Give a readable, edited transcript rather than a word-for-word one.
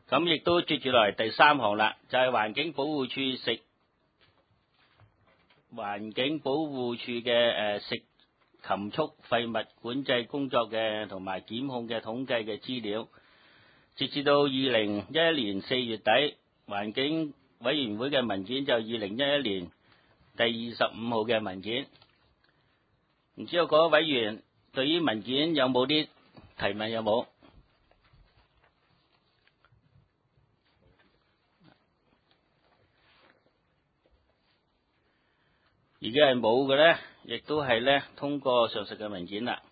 咁亦都接住落嚟第3項啦，就係環境保護署嘅食禽畜廢物管制工作嘅同埋檢控嘅統計嘅資料。截至到2011年4月底，環境委員會嘅文件就2011年第25號嘅文件。唔知道各位委員對於文件有冇啲提問？有冇？如果係冇嘅呢，亦都係呢通過上述嘅文件啦。